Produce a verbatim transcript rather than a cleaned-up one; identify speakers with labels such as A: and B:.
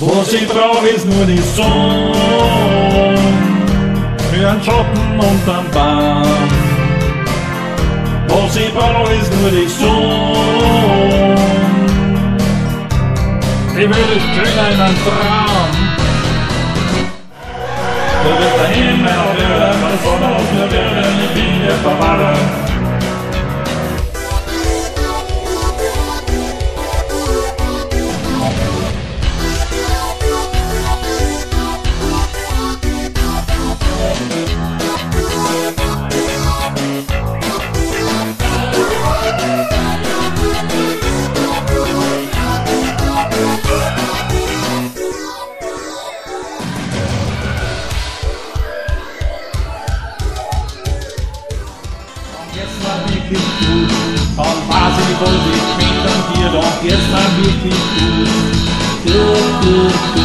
A: Was ich brauch ist nur die Sonne, für einen Schatten unterm Baum. Was ich brauch ist nur die Sonne, die Welt ist schön in einem Traum. Da wird der Himmel auf der Erde, der Sonne auf der Erde, ich bin hier verwandelt. Jetzt mal wirklich gut, dann weiß ich, wo ich bin und dir doch jetzt mal wirklich gut, gut, gut, gut.